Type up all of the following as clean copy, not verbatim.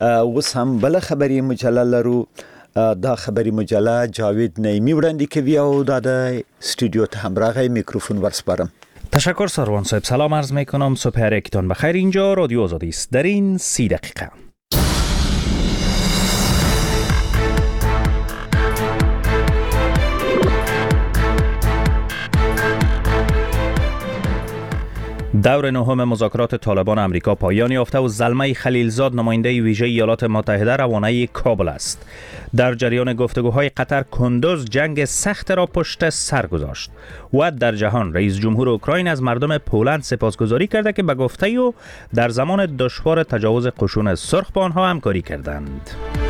اوس هم بل خبری مجله لرو. دا خبری مجله جاوید نعیمی وړاندې کوي او دا د استودیو ته هم راغی. میکروفون ورسپارم. تشکر سروان صاحب. سلام عرض میکنم. صبح هر یکتان بخیر. اینجا رادیو آزادی است. در این 30 دقیقه دور نهم مذاکرات طالبان امریکا پایان یافته و زلمه خلیلزاد نماینده ویژه ایالات متحده روانه کابل است. در جریان گفتگوهای قطر کندوز جنگ سخت را پشت سر گذاشت و در جهان رئیس جمهور اوکراین از مردم پولند سپاسگزاری کرده که به گفته او در زمان دشوار تجاوز قشون سرخ با آنها همکاری کردند.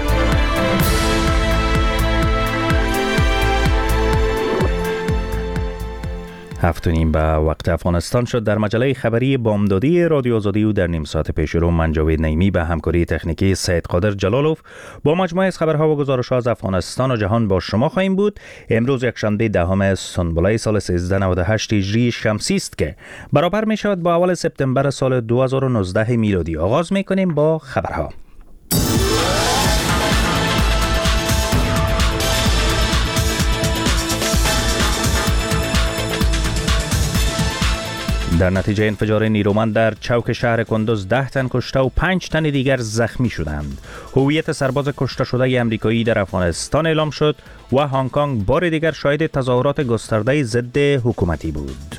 هفت و نیم به وقت افغانستان شد. در مجله خبری بامدادی رادیو آزادی و در نیم ساعت پیش رو من جاوید نعیمی به همکاری تکنیکی سید قادر جلالوف با مجموعه از خبرها و گزارش‌ها از افغانستان و جهان با شما خواهیم بود. امروز یکشنبه دهم سنبله سال 1398 هجری شمسی است که برابر می شود با اول سپتامبر سال 2019 میلادی. آغاز می کنیم با خبرها. در نتیجه انفجار نیرومند در چوک شهر کندوز 10 تن کشته و 5 تن دیگر زخمی شدند. هویت سرباز کشته شده آمریکایی در افغانستان اعلام شد و هنگ کنگ بار دیگر شاهد تظاهرات گسترده ضد حکومتی بود.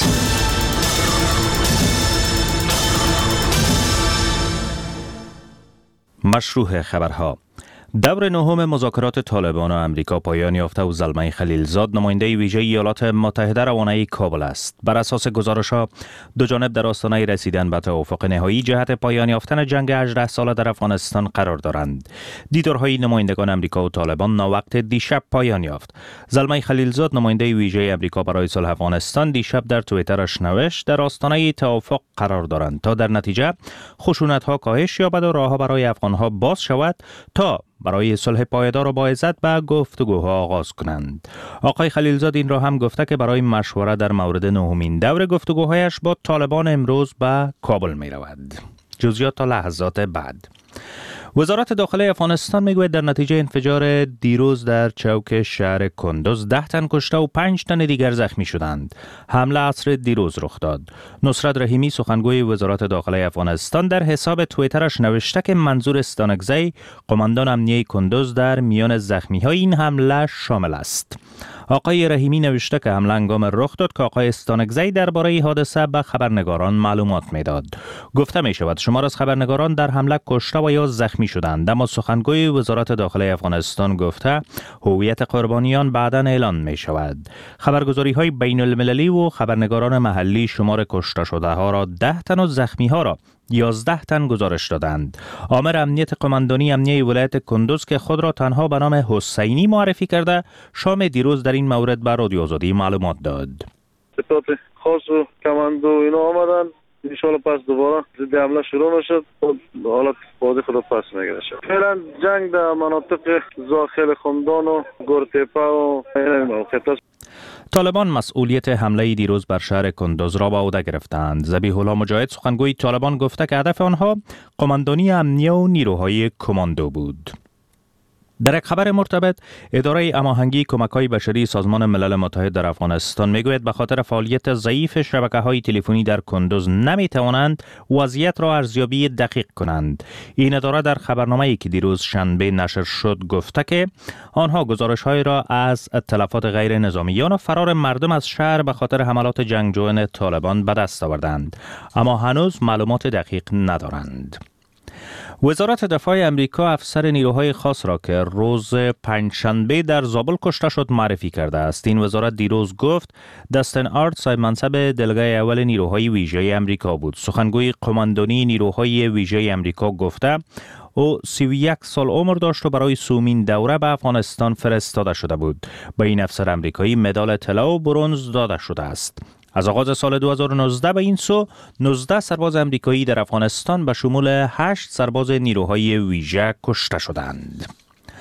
مشروع خبرها. دور نهم مذاکرات طالبان و امریکا پایان یافته و زلمه خلیلزاد نماینده ویژه ایالات متحده روانه کابل است. بر اساس گزارش‌ها دو جانب در آستانه رسیدن به توافق نهایی جهت پایان یافتن جنگ 18 ساله در افغانستان قرار دارند. دیدارهای نمایندگان امریکا و طالبان ناوقت دیشب پایان یافت. زلمه خلیلزاد نماینده ویژه امریکا برای صلح افغانستان دیشب در توییترش نوشت در آستانه توافق قرار دارند تا در نتیجه خشونت‌ها کاهش یابد و راه‌ها برای افغان‌ها باز شود تا برای صلح پایدار و با عزت به گفتگوها آغاز کنند. آقای خلیلزاد این را هم گفته که برای مشوره در مورد نهمین دور گفتگوهایش با طالبان امروز به کابل می رود. جزئیات تا لحظات بعد. وزارت داخله افغانستان میگوید در نتیجه انفجار دیروز در چوک شهر کندوز 10 تن کشته و 5 تن دیگر زخمی شدند. حمله عصر دیروز رخ داد. نصرت رحیمی سخنگوی وزارت داخله افغانستان در حساب توییترش نوشته که منظور استانکزی قماندان امنیه کندوز در میان زخمی‌های این حمله شامل است. آقای رحیمی نوشته که حمله هنگام رخ داد که آقای استانکزی درباره حادثه به خبرنگاران معلومات میداد. گفته می شود شمار از خبرنگاران در حمله کشته و یا زخمی شدند، اما سخنگوی وزارت داخله افغانستان گفته هویت قربانیان بعداً اعلان می شود. خبرگزاری های بین المللی و خبرنگاران محلی شمار کشته شده ها را 10 تن و زخمی ها را 11 تن گزارش دادند. آمر امنیت قماندانی امنیه ولایت کندوز که خود را تنها به نام حسینی معرفی کرده شام دیروز در این مورد به رادیو آزادی معلومات داد. اطلاعات خاص و کماندو اینا آمدن، ان شاءالله پس دوباره ضد حمله شروع نشد، حالت خود پس میگیره. فعلا جنگ در مناطق داخل خمدان و گورتپه و موقعیت. طالبان مسئولیت حمله دیروز بر شهر کندوز را به عهده گرفتند. ذبیح الله مجاهد سخنگوی طالبان گفته که هدف آنها قماندانی امنیه و نیروهای کماندو بود. در یک خبر مرتبط، اداره هماهنگی کمک‌های بشری سازمان ملل متحد در افغانستان میگوید به خاطر فعالیت ضعیف شبکه‌های تلفنی در کندوز نمی‌توانند وضعیت را ارزیابی دقیق کنند. این اداره در خبرنامه‌ای که دیروز شنبه نشر شد گفته که آنها گزارش‌های را از تلفات غیر نظامیان و فرار مردم از شهر به خاطر حملات جنگجویان طالبان به دست آوردند، اما هنوز معلومات دقیق ندارند. وزارت دفاع امریکا افسر نیروهای خاص را که روز پنجشنبه در زابل کشته شد معرفی کرده است. این وزارت دیروز گفت دستن آرت صاحب منصب دلگاه اول نیروهای ویژه امریکا بود. سخنگوی قماندانی نیروهای ویژه امریکا گفته او 31 سال عمر داشت و برای سومین دوره به افغانستان فرستاده شده بود. به این افسر امریکایی مدال طلا و برنز داده شده است. از آغاز سال 2019 به این سو 19 سرباز امریکایی در افغانستان به شمول 8 سرباز نیروهای ویژه کشته شدند.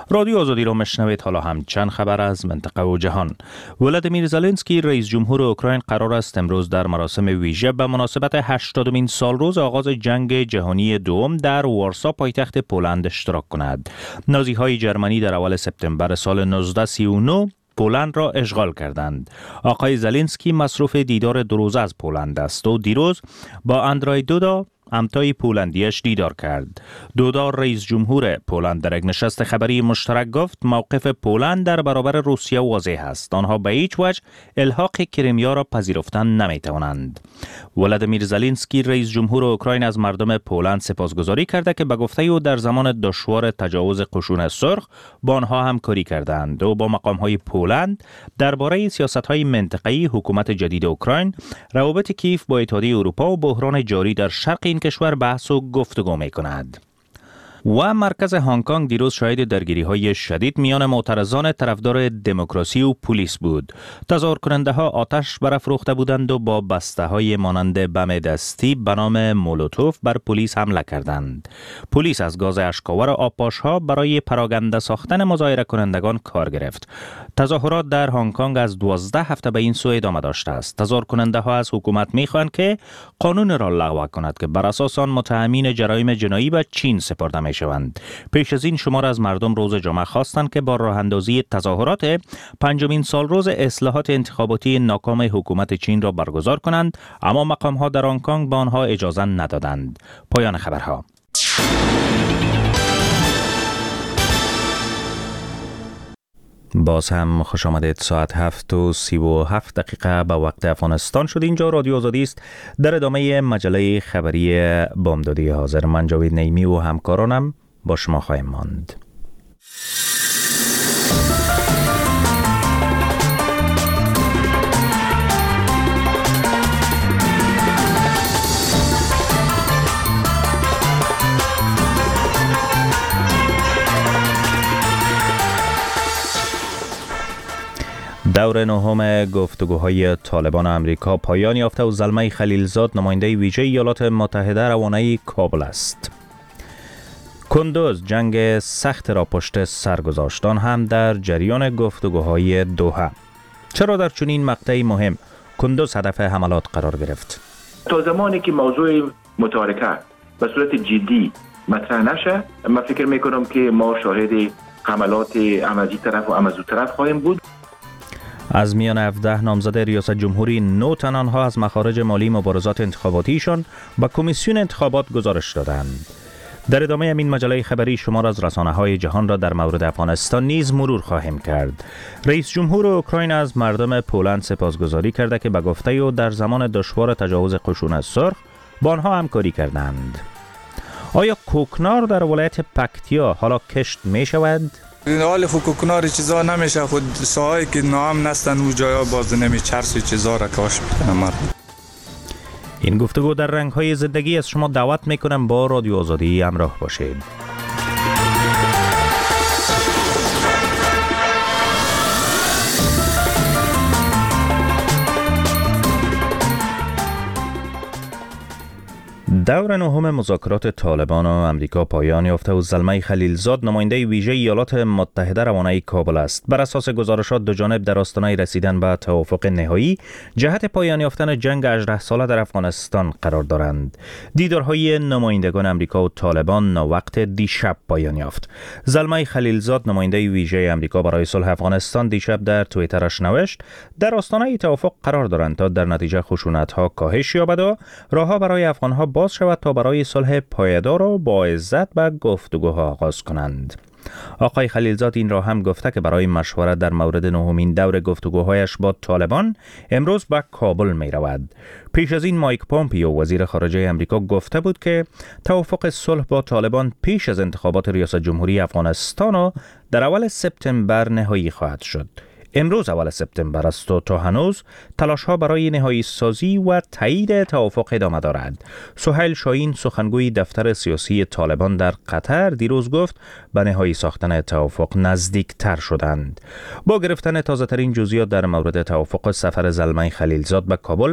رادیو آزادی را میشنوید. حالا هم چند خبر از منطقه و جهان. ولادیمیر زلنسکی رئیس جمهور اوکراین قرار است امروز در مراسم ویژه به مناسبت 80مین سالروز آغاز جنگ جهانی دوم در وارسا پایتخت پولند اشتراک کند. نازی‌های جرمنی در اول سپتامبر سال 1939 پولند را اشغال کردند. آقای زلنسکی مصروف دیدار 2 روزه از پولند است و دیروز با اندرای دودا همتای پولندیش دیدار کرد. دودا رئیس جمهور پولند در یک نشست خبری مشترک گفت موقف پولند در برابر روسیه واضح است. آنها به هیچ وجه الحاق کریمیا را پذیرفتن نمیتوانند. ولادیمیر زلنسکی رئیس جمهور اوکراین از مردم پولند سپاسگزاری کرده که به گفته او در زمان دشوار تجاوز قشون سرخ با آنها همکاری کردند و با مقام‌های پولند درباره سیاست‌های منطقه‌ای حکومت جدید اوکراین، روابط کیف با اتحادیه اروپا و بحران جاری در شرق این کشور بحث و گفتگو می‌کند. و مرکز هنگ کنگ دیروز شاهد درگیری‌های شدید میان معترضان طرفدار دموکراسی و پلیس بود. تظاهر کننده‌ها آتش برافروخته بودند و با بسته‌های مانند بم دستی به نام مولوتوف بر پلیس حمله کردند. پلیس از گاز اشک‌آور و آبپاش‌ها برای پراکنده ساختن مظاهره کنندگان کار گرفت. تظاهرات در هنگ کنگ از 12 هفته به این سو ادامه داشته است. تظاهر کننده‌ها از حکومت می‌خواهند که قانون را لغو کند که بر اساس آن متهمین جرایم جنایی به چین سپرده می‌شوند. پیش از این شمار از مردم روز جمعه خواستند که با راه اندازی تظاهرات 5مین سالروز اصلاحات انتخاباتی ناکام حکومت چین را برگزار کنند، اما مقام‌ها در هنگ کنگ به آنها اجازه ندادند. پایان خبرها. باز هم خوش آمدید. ساعت 7:37 به وقت افغانستان شد. اینجا رادیو آزادی است. در ادامه مجله خبری بامدادی حاضر من جاوید نعیمی و همکارانم با شما خواهیم ماند. دور نهم گفتگوهای طالبان آمریکا پایان یافته و زلمه خلیلزاد نماینده ویژه ایالات متحده روانه کابل است. کندوز جنگ سخت را پشت سر گذاشت، آن هم در جریان گفتگوهای دوحه. چرا در چنین مقطعی مهم کندوز هدف حملات قرار گرفت؟ تا زمانی که موضوع متارکه به صورت جدی مطرح نشه، من فکر میکنم که ما شاهد حملات عمزی طرف و عمزو طرف خواهیم بود. از میان 17 نامزد ریاست جمهوری 9 تن آنها از مخارج مالی مبارزات انتخاباتیشان به کمیسیون انتخابات گزارش دادند. در ادامه این مجله خبری شمار از رسانه‌های جهان را در مورد افغانستان نیز مرور خواهیم کرد. رئیس جمهور اوکراین از مردم پولند سپاسگزاری کرده که به گفته او در زمان دشوار تجاوز قشون سرخ با آنها همکاری کردند. آیا کوکنار در ولایت پکتیا حالا کشت می شود؟ حال کوکنار چیزا نمیشه، خود ساهای که نام نستن او جایا باز نمی چرس چیزا را کاش بکنم. این گفتگو در رنگ‌های زندگی از شما دعوت میکنم با رادیو آزادی همراه باشید. دور نهم مذاکرات طالبان و امریکا پایان یافته و زلمه خلیلزاد نماینده ویژه ایالات متحده روانه کابل است. بر اساس گزارشات دو جانب در آستانه رسیدن به توافق نهایی جهت پایان یافتن جنگ 18 ساله در افغانستان قرار دارند. دیدارهای نمایندگان امریکا و طالبان وقت دیشب پایان یافت. زلمه خلیلزاد نماینده ویژه امریکا برای صلح افغانستان دیشب در توییترش نوشت در آستانه توافق قرار دارند تا در نتیجه خشونت‌ها کاهش یابد و راه‌ها برای افغان‌ها باز شود تا برای صلح پایدار و با عزت به گفتگوها آغاز کنند. آقای خلیلزاد این را هم گفته که برای مشورت در مورد نهمین دور گفتگوهایش با طالبان امروز به کابل می رود. پیش از این مایک پومپیو وزیر خارجه امریکا گفته بود که توافق صلح با طالبان پیش از انتخابات ریاست جمهوری افغانستان در اول سپتامبر نهایی خواهد شد. امروز اول سپتامبر است و تا هنوز تلاش‌ها برای نهایی سازی و تایید توافق ادامه دارد. سهیل شاهین سخنگوی دفتر سیاسی طالبان در قطر دیروز گفت به نهایی ساختن توافق نزدیکتر شدند. با گرفتن تازه‌ترین جزئیات در مورد توافق سفر زلمه خلیلزاد به کابل،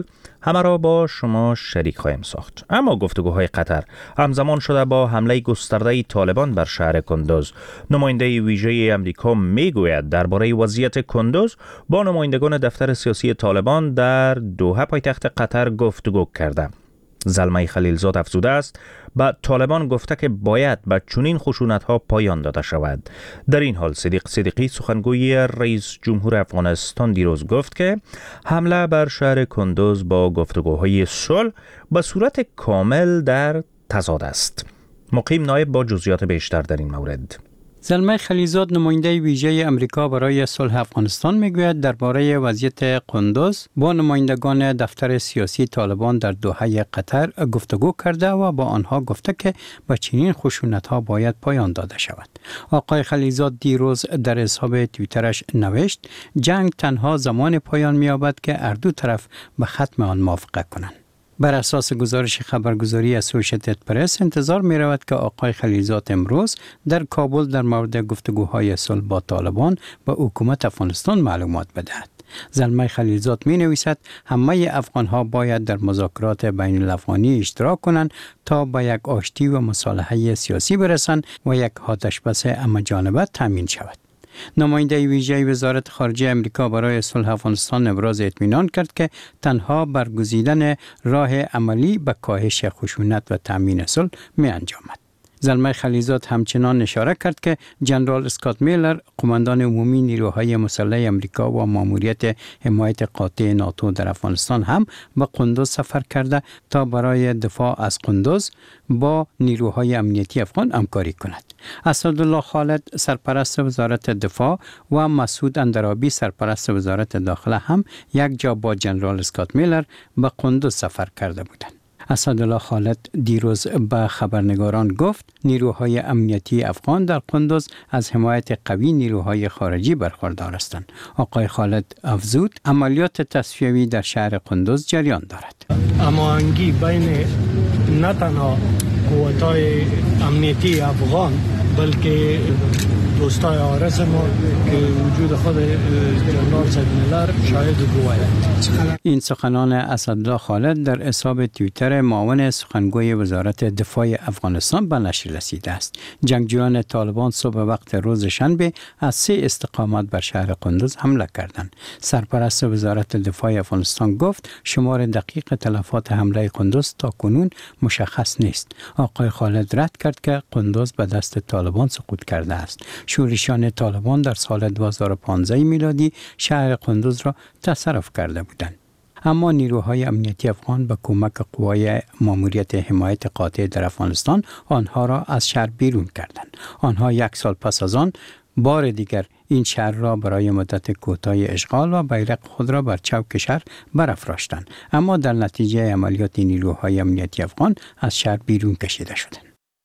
همه را با شما شریک خواهیم ساخت. اما گفتگوهای قطر همزمان شده با حمله گسترده طالبان بر شهر کندوز. نماینده ویژه امریکا میگوید درباره وضعیت کندوز با نمایندگان دفتر سیاسی طالبان در دوحه پایتخت قطر گفتگو کرده. زلمه خلیلزاد افزوده است به طالبان گفته که باید به چنین خشونت‌ها پایان داده شود. در این حال صدیق صدیقی سخنگوی رئیس جمهور افغانستان دیروز گفت که حمله بر شهر کندوز با گفتگوهای صلح به صورت کامل در تضاد است. مقیم نایب با جزئیات بیشتر در این مورد. زلمه خلیلزاد نماینده ویژه امریکا برای صلح افغانستان میگوید درباره وضعیت کندوز با نمایندگان دفتر سیاسی طالبان در دوحه قطر گفتگو کرده و با آنها گفته که به چنین خشونت‌ها باید پایان داده شود. آقای خلیلزاد دیروز در حساب توییترش نوشت جنگ تنها زمان پایان می‌یابد که هر دو طرف به ختم آن موافقت کنند. بر اساس گزارش خبرگزاری اسوشیتد پرس انتظار می رود که آقای خلیلزاد امروز در کابل در مورد گفتگوهای صلح با طالبان به حکومت افغانستان معلومات بدهد. زلمه خلیلزاد می نویسد همه افغان ها باید در مذاکرات بین الافغانی اشتراک کنند تا به یک آشتی و مصالحه سیاسی برسند و یک آتشبس همه‌جانبه تامین شود. نماینده ویژه وزارت خارجه امریکا برای صلح افغانستان ابراز اطمینان کرد که تنها برگزیدن راه عملی به کاهش خشونت و تامین صلح می انجامد. زلمه خلیلزاد همچنان اشاره کرد که جنرال اسکات میلر قماندان عمومی نیروهای مسلح امریکا و ماموریت حمایت قاطع ناتو در افغانستان هم به کندوز سفر کرده تا برای دفاع از کندوز با نیروهای امنیتی افغان همکاری کند. اسدالله خالد سرپرست وزارت دفاع و مسعود اندرابی سرپرست وزارت داخله هم یک جا با جنرال اسکات میلر به کندوز سفر کرده بودند. اسدالله خالد دیروز به خبرنگاران گفت نیروهای امنیتی افغان در کندوز از حمایت قوی نیروهای خارجی برخوردار هستند. آقای خالد افزود عملیات تصفیوی در شهر کندوز جریان دارد. هماهنگی بین نه تنها قوت‌های امنیتی افغان بلکه دوستای آرس ما که وجود خود جنرال سید میلر شاهد گواهی. این سخنان اسدالله خالد در حساب توییتر معاون سخنگوی وزارت دفاع افغانستان به نشر رسیده است. جنگجویان طالبان صبح وقت روز شنبه از 3 استقامت بر شهر کندوز حمله کردند. سرپرست وزارت دفاع افغانستان گفت شمار دقیق تلفات حمله کندوز تا کنون مشخص نیست. آقای خالد رد کرد که کندوز به دست طالبان سقوط کرده است. شورشیان طالبان در سال 2015 میلادی شهر کندوز را تصرف کرده بودند. اما نیروهای امنیتی افغان به کمک قوای ماموریت حمایت قاطع در افغانستان آنها را از شهر بیرون کردند. آنها 1 سال پس از آن بار دیگر این شهر را برای مدت کوتاهی اشغال و بیرق خود را بر چوک شهر برافراشتند، اما در نتیجه عملیات نیروهای امنیتی افغان از شهر بیرون کشیده شدند.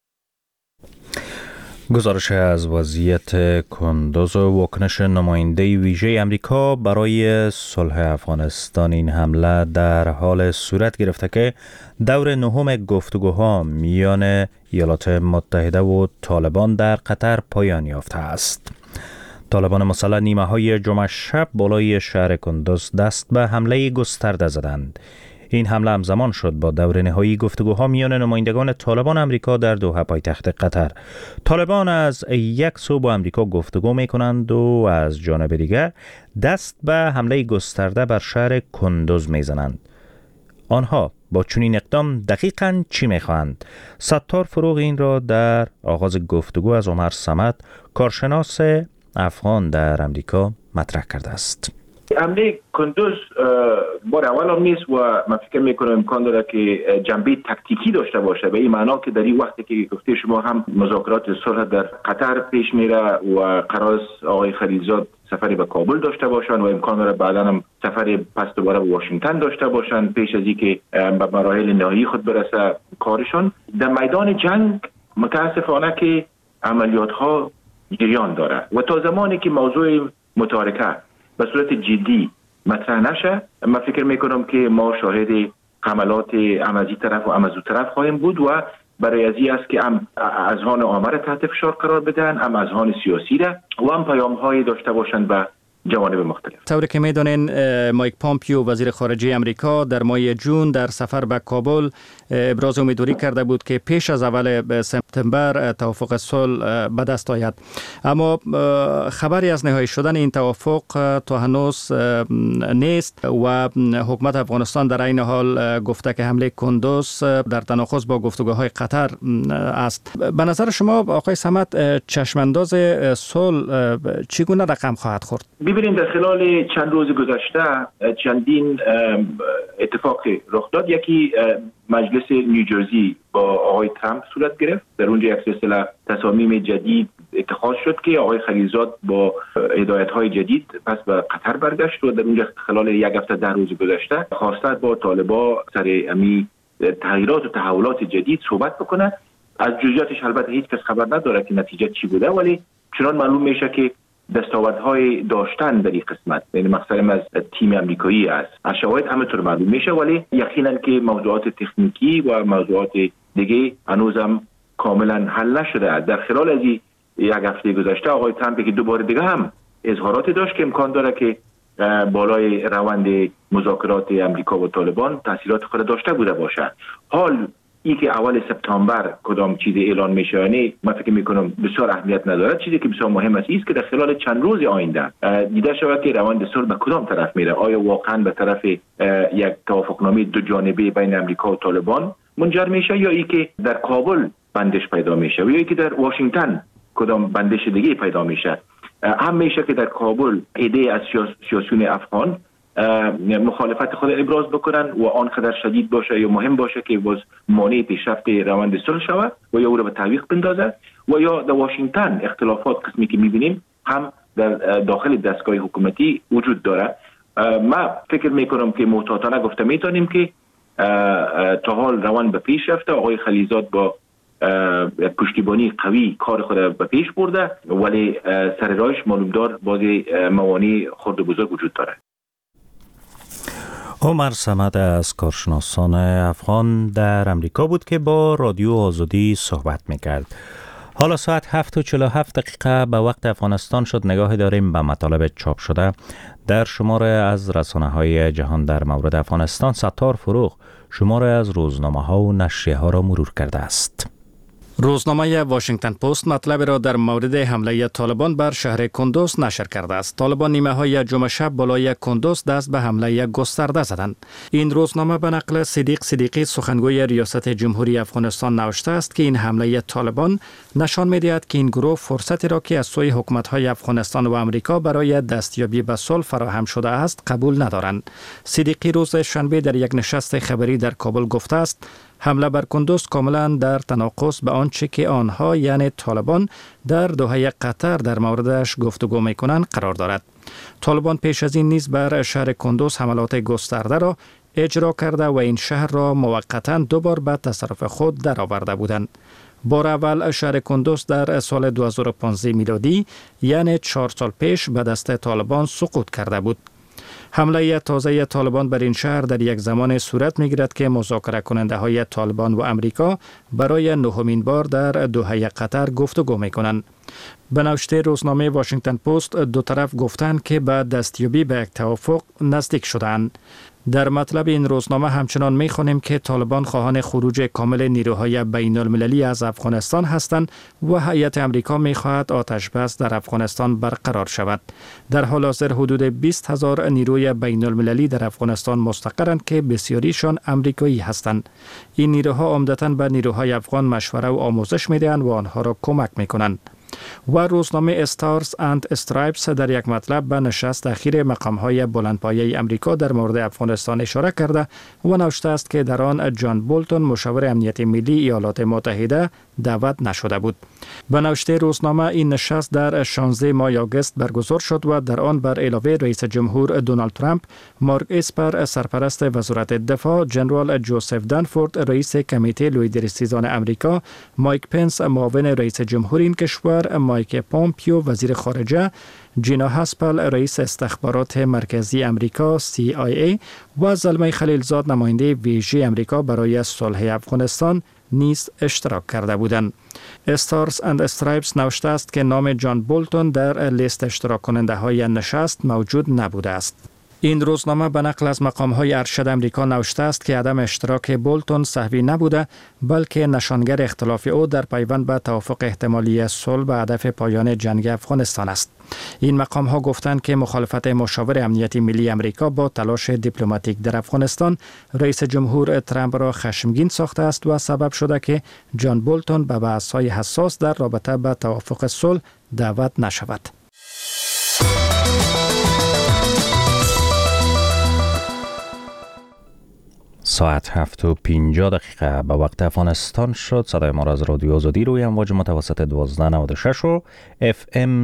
گزارش از وضعیت کندوز و واکنش نماینده ویژه امریکا برای صلح افغانستان. این حمله در حال صورت گرفته که دور 9 گفتگوها میان ایالات متحده و طالبان در قطر پایان یافته است. طالبان مسلح نیمه های جمعه شب بالای شهر کندوز دست به حمله گسترده زدند. این حمله همزمان شد با دور نهایی گفتگوها میان نمایندگان طالبان امریکا در دوحه پایتخت قطر. طالبان از یک سو با امریکا گفتگو می کنند و از جانب دیگر دست به حمله گسترده بر شهر کندوز می زنند. آنها با چنین اقدام دقیقاً چی می خواهند؟ ستار فروغ این را در آغاز گفتگو از عمر صمد، کارشناس افغان در امریکا، مطرح کرده است. حمله کندوز بار اول هم نیست و من فکر میکنم امکان داره که جنبه تکتیکی داشته باشه، به این معنا که در این وقتی که گفته شما هم مذاکرات صلح در قطر پیش میره و قرار آقای خلیلزاد سفری به کابل داشته باشن و امکان داره بعدا هم سفری پس دوباره به واشنگتن داشته باشن پیش از اینکه به مراحل نهایی خود برسه کارشون. در میدان جنگ متاسفانه که عملیات ها جریان داره و تا زمانی که موضوع متارکه به صورت جدی مطرح نشه، من فکر میکنم که ما شاهد حملات هم از این طرف و هم از اون طرف خواهیم بود و برای از این است که هم اذهان عامه را تحت فشار قرار بدن، هم اذهان سیاسی را و هم پیام های داشته باشند به جوانب مختلف. طوری که میدونین مایک پامپیو وزیر خارجه امریکا در ماه جون در سفر به کابل ابراز امیدواری کرده بود که پیش از اول سپتامبر توافق صلح به دست آید، اما خبری از نهایی شدن این توافق تا هنوز نیست و حکومت افغانستان در این حال گفته که حمله کندوز در تناقض با گفتگوهای قطر است. به نظر شما آقای صمد چشمانداز صلح چگونه رقم خواهد خورد؟ ببینید در خلال چند روز گذشته چندین اتفاق رخ داد. یکی مجلس نیوجرسی با آقای ترامپ صورت گرفت، در اونجا یک سلسله تصامیم جدید اتخاذ شد که آقای خلیلزاد با هدایت‌های جدید پس به قطر برگشت و در اونجا خلال یک هفته 10 روز گذشته خواسته با طالبا سر امی تغییرات و تحولات جدید صحبت بکنه. از جزئیاتش البته هیچ کس خبر نداره که نتیجه چی بوده، ولی چنان معلوم میشه که دستاوردهای داشتن در این قسمت، یعنی مقصدم از تیم امریکایی است. از شواهد همینطور معلوم میشه، ولی یقینا که موضوعات تکنیکی و موضوعات دیگه هنوزم کاملا حل نشده است. در خلال از یک هفته گذشته آقای ترامپ که دوباره دیگه هم اظهارات داشت که امکان داره که بالای روند مذاکرات امریکا و طالبان تاثیرات خود داشته بوده باشه. حال ای که اول سپتامبر کدام چیز اعلان میشه، یعنی من فکر میکنم بسیار اهمیت نداره. چیزی که بسیار مهم است که در خلال چند روز آینده دیده شود که روند صلح به کدام طرف میره. آیا واقعا به طرف یک توافقنامه دو جانبه بین امریکا و طالبان منجر میشه، یا ای که در کابل بندش پیدا میشه، یا ای که در واشنگتن کدام بندش دیگه پیدا میشه. هم میشه که در کابل ایده از سیاسیون افغان مخالفت خود ابراز بکنن و آنقدر شدید باشه یا مهم باشه که باز مانع پیشرفت روند صلح شود و یا او را به تعویق بندازد، و یا در واشنگتن اختلافات قسمی که میبینیم هم در داخل دستگاه حکومتی وجود داره. ما فکر میکنم که محتاطانه گفته میتونیم که تا حال روند به پیش رفته. آقای خلیلزاد با پشتیبانی قوی کار خود به پیش برده، ولی سر راهش معلومدار باز موانع خرد و بزرگ وجود داره. عمر صمد از کارشناسان افغان در امریکا بود که با رادیو آزادی صحبت میکرد. حالا ساعت 7:47 به وقت افغانستان شد. نگاه داریم به مطالب چاپ شده در شماره از رسانه‌های جهان در مورد افغانستان. ستار فروغ شماره از روزنامه‌ها و نشریه‌ها را مرور کرده است. روزنامه واشنگتن پست مطلب را در مورد حمله طالبان بر شهر کندوز نشر کرده است. طالبان نیمه های جمعه شب بالای کندوز دست به حمله گسترده زدند. این روزنامه به نقل صدیق صدیقی سخنگوی ریاست جمهوری افغانستان نوشته است که این حمله طالبان نشان می‌دهد که این گروه فرصتی را که از سوی حکومت‌های افغانستان و آمریکا برای دستیابی به صلح فراهم شده است قبول ندارند. صدیقی روز شنبه در یک نشست خبری در کابل گفته است حمله بر کندوز کاملا در تناقض به آنچه که آنها یعنی طالبان در دوحه قطر در موردش گفتگو می‌کنند قرار دارد. طالبان پیش از این نیز بر شهر کندوز حملات گسترده را اجرا کرده و این شهر را موقتاً دوبار به تصرف خود درآورده بودند. بار اول شهر کندوز در سال 2015 میلادی یعنی 4 سال پیش به دست طالبان سقوط کرده بود. حمله تازه طالبان بر این شهر در یک زمان صورت می‌گیرد که مذاکره کننده های طالبان و امریکا برای نهمین بار در دوحه قطر گفتگو می‌کنند. به نوشته روزنامه واشنگتن پست دو طرف گفتند که به دستیابی به یک توافق نزدیک شدند. در مطلب این روزنامه همچنان می‌خوانیم که طالبان خواهان خروج کامل نیروهای بین‌المللی از افغانستان هستند و هیئت امریکا می‌خواهد آتش بس در افغانستان برقرار شود. در حال حاضر حدود 20,000 نیروی بین‌المللی در افغانستان مستقرند که بسیاریشان امریکایی هستند. این نیروها عمدتاً به نیروهای افغان مشوره و آموزش می‌دهند و آنها را کمک می‌کنند. و روزنامه استارز اند استرایپس در یک مطلب به نشست اخیر مقام‌های بلندپایه امریکا در مورد افغانستان اشاره کرده و نوشته است که در آن جان بولتون مشاور امنیت ملی ایالات متحده دعوت نشده بود. به نوشته روزنامه این نشست در 16 ماه آگوست برگزار شد و در آن بر علاوه رئیس جمهور دونالد ترامپ، مارک اسپر سرپرست وزارت دفاع، جنرال جوزف دنفورد رئیس کمیته لویدرسیزان امریکا، مایک پنس معاون رئیس جمهور این کشور، مایک پامپیو وزیر خارجه، جینا هاسپل رئیس استخبارات مرکزی امریکا CIA و زلمه خلیلزاد نماینده ویژه امریکا برای صلح افغانستان نیز اشتراک کرده بودند. استارز اند استرایپس نوشته است که نام جان بولتون در لیست اشتراک کننده های نشست موجود نبوده است. این روزنامه به نقل از مقام‌های ارشد امریکا نوشته است که عدم اشتراک بولتون سهوی نبوده، بلکه نشانگر اختلاف او در پیوند به توافق احتمالی صلح به هدف پایان جنگ افغانستان است. این مقام‌ها گفتند که مخالفت مشاور امنیت ملی امریکا با تلاش دیپلماتیک در افغانستان رئیس جمهور ترامپ را خشمگین ساخته است و سبب شده که جان بولتون به بحث‌های حساس در رابطه به توافق صلح دعوت نشود. ساعت 7:50 به وقت افغانستان شد. صدای ما را از رادیو آزادی روی امواج متوسط 1296 و FM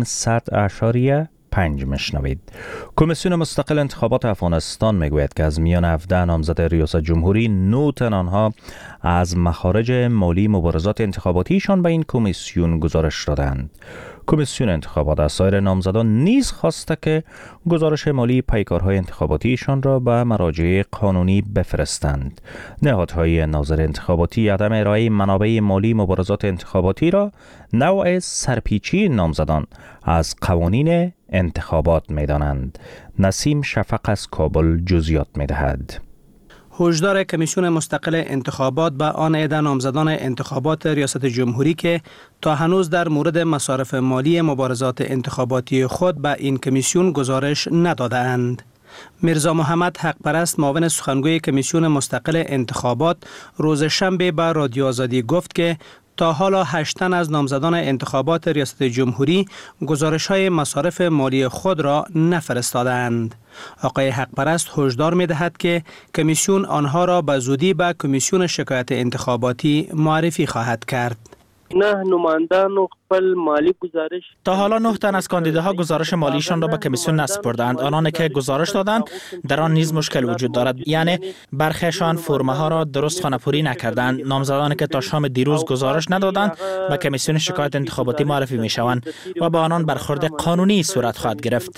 100.5 میشنوید. کمیسیون مستقل انتخابات افغانستان میگوید که از میان 17 نامزد ریاست جمهوری 9 تن آنها از مخارج مالی مبارزات انتخاباتیشان به این کمیسیون گزارش دادند. کمیسیون انتخابات از سایر نامزدان نیز خواسته که گزارش مالی پیکارهای انتخاباتیشان را به مراجع قانونی بفرستند. نهادهای ناظر انتخاباتی عدم ارائه منابع مالی مبارزات انتخاباتی را نوع سرپیچی نامزدان از قوانین انتخابات می‌دانند. نسیم شفق از کابل جزئیات می‌دهد. هشدار کمیسیون مستقل انتخابات به آن عده نامزدان انتخابات ریاست جمهوری که تا هنوز در مورد مصارف مالی مبارزات انتخاباتی خود به این کمیسیون گزارش نداده‌اند. میرزا محمد حقپرست معاون سخنگوی کمیسیون مستقل انتخابات روز شنبه به رادیو آزادی گفت که تا حالا 8 تن از نامزدان انتخابات ریاست جمهوری گزارش‌های مصارف مالی خود را نفرستادند. آقای حقپرست هشدار می‌دهد که کمیسیون آنها را به زودی به کمیسیون شکایت انتخاباتی معرفی خواهد کرد. نه نمایندان خپل مالی گزارش تا حالا 9 تن از کاندیداها گزارش مالیشان را به کمیسیون نسپردند. آنانی که گزارش دادند در آن نیز مشکل وجود دارد، یعنی برخیشان فرمه ها را درست خانه‌پوری نکردند. نامزدانی که تا شام دیروز گزارش ندادند به کمیسیون شکایت انتخاباتی معرفی می‌شوند و با آنان برخورد قانونی صورت خواهد گرفت.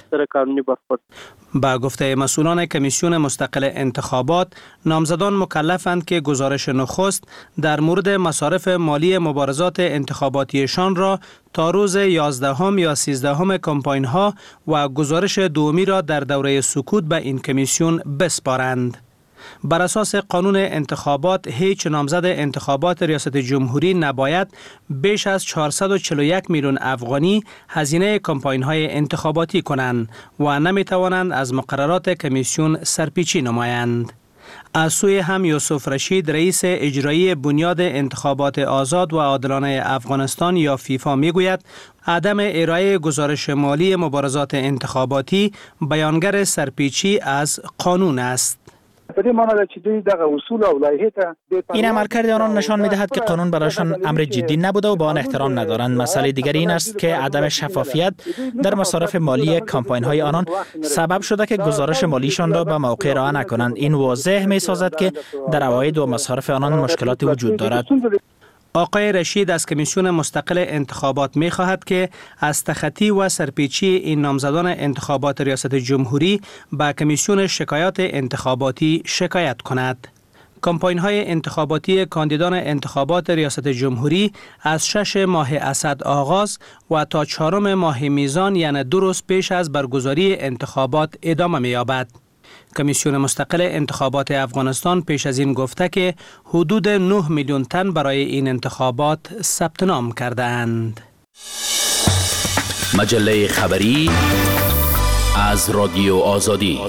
با گفته مسئولان کمیسیون مستقل انتخابات، نامزدان مکلفند که گزارش نخست در مورد مصارف مالی مبارزات انتخاباتیشان را تا روز 11 یا 13 کمپاین ها و گزارش دومی را در دوره سکوت به این کمیسیون بسپارند. بر اساس قانون انتخابات هیچ نامزد انتخابات ریاست جمهوری نباید بیش از 441 میلیون افغانی هزینه کمپاین های انتخاباتی کنند و نمی توانند از مقررات کمیسیون سرپیچی نمایند. از سوی هم یوسف رشید رئیس اجرایی بنیاد انتخابات آزاد و عادلانه افغانستان یا فیفا میگوید عدم ارائه گزارش مالی مبارزات انتخاباتی بیانگر سرپیچی از قانون است. این عملکرد آنان نشان می‌دهد که قانون برایشان امر جدی نبوده و به آن احترام ندارند. مسئله دیگری این است که عدم شفافیت در مصارف مالی کمپاین‌های آنان سبب شده که گزارش مالیشان را به موقع ارائه نکنند. این واضح می‌سازد که در عواید و مصارف آنان مشکلات وجود دارد. آقای رشید از کمیسیون مستقل انتخابات می خواهد که از تخطی و سرپیچی این نامزدان انتخابات ریاست جمهوری به کمیسیون شکایات انتخاباتی شکایت کند. کمپاین های انتخاباتی کاندیدان انتخابات ریاست جمهوری از 6 ماه اسد آغاز و تا 4 ماه میزان یعنی 2 روز پیش از برگزاری انتخابات ادامه می یابد. کمیسیون مستقل انتخابات افغانستان پیش از این گفته که حدود 9 میلیون تن برای این انتخابات ثبت نام کرده‌اند. مجله خبری از رادیو آزادی.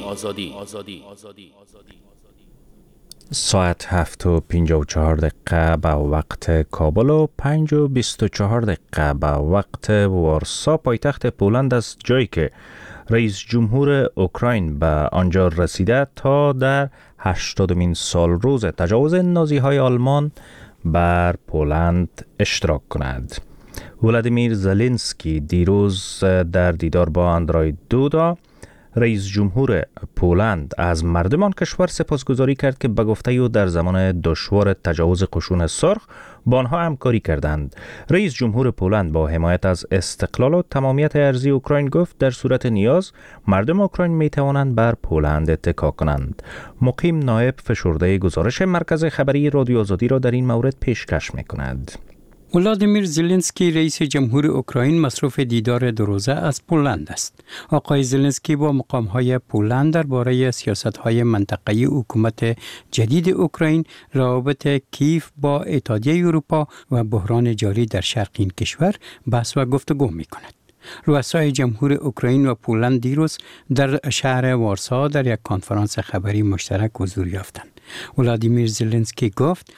ساعت 7:54 به وقت کابل و 5:24 به وقت وارسا پایتخت پولند است، جایی که رئیس جمهور اوکراین به آنجا رسیده تا در 80مین سال روز تجاوز نازی‌های آلمان بر پولند اشتراک کند. ولادیمیر زلنسکی دیروز در دیدار با اندرای دودا رئیس جمهور پولند از مردم آن کشور سپاسگزاری کرد که به گفته او در زمان دشوار تجاوز قشون سرخ با آنها همکاری کردند. رئیس جمهور پولند با حمایت از استقلال و تمامیت ارضی اوکراین گفت در صورت نیاز مردم اوکراین می توانند بر پولند اتکا کنند. مقیم نایب فشرده گزارش مرکز خبری رادیو آزادی را در این مورد پیشکش می کند. ولادیمیر زلنسکی رئیس جمهور اوکراین مصروف دیدار دو روزه از پولند است. آقای زلنسکی با مقام‌های پولند درباره سیاست‌های منطقه‌ای حکومت جدید اوکراین، روابط کیف با اتحادیه اروپا و بحران جاری در شرق این کشور بحث و گفتگو می‌کند. رؤسای جمهور اوکراین و پولند دیروز در شهر وارسا در یک کنفرانس خبری مشترک حضور یافتند. ولادیمیر زلنسکی گفت: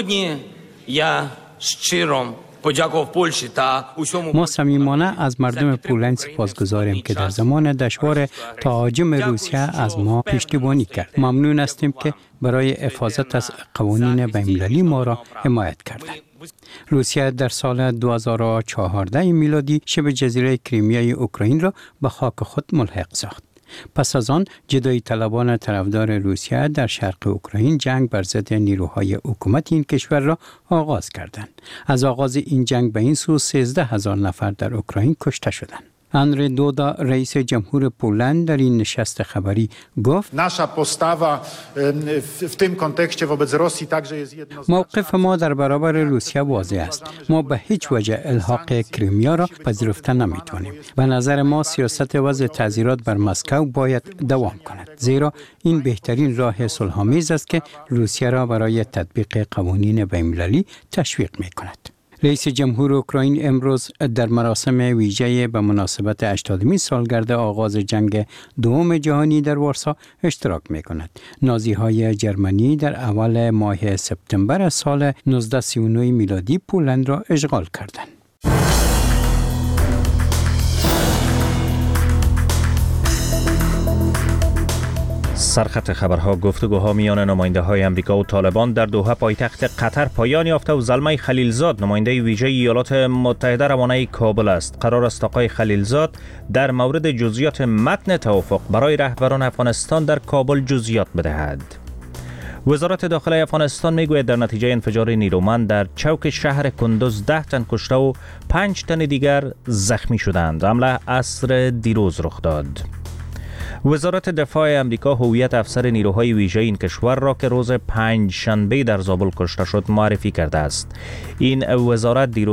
ما صمیمانه از مردم پولند سپاسگزاریم که در زمان دشوار تهاجم روسیه از ما پشتیبانی کرد. ممنون هستیم که برای حفاظت از قوانین بین‌المللی ما را حمایت کردند. روسیه در سال 2014 میلادی شبه جزیره کریمیای اوکراین را به خاک خود ملحق ساخت. پس از آن جدایی طلبان طرفدار روسیه در شرق اوکراین جنگ بر ضد نیروهای حکومت این کشور را آغاز کردند. از آغاز این جنگ به این سو 13,000 نفر در اوکراین کشته شدند. اندری دودا رئیس جمهور پولند در این نشست خبری گفت: موقف ما در برابر روسیه واضح است. ما به هیچ وجه الحاق کریمیا را پذیرفته نمیتوانیم. به نظر ما سیاست وضع تعزیرات بر مسکو باید دوام کند، زیرا این بهترین راه صلح‌آمیز است که روسیه را برای تطبیق قوانین بین‌المللی تشویق میکند. رئیس جمهور اوکراین امروز در مراسم ویژه به مناسبت 80مین سالگرد آغاز جنگ دوم جهانی در وارسا اشتراک می‌کند. نازی‌های جرمنی در اول ماه سپتامبر سال 1939 میلادی پولند را اشغال کردند. سرخط خبرها: گفتگوها میان نماینده‌های آمریکا و طالبان در دوحه پایتخت قطر پایان یافته و زلمه خلیلزاد نماینده ویژه ایالات متحده روانه کابل است. قرار است آقای خلیلزاد در مورد جزئیات متن توافق برای رهبران افغانستان در کابل جزئیات بدهد. وزارت داخلی افغانستان میگوید در نتیجه انفجار نیرومند در چوک شهر کندوز 10 تن کشته و 5 تن دیگر زخمی شدند. حمله عصر دیروز رخ داد. وزارت دفاع امریکا هویت افسر نیروهای ویژه این کشور را که روز پنجشنبه در زابل کشته شد معرفی کرده است. این وزارت دیروز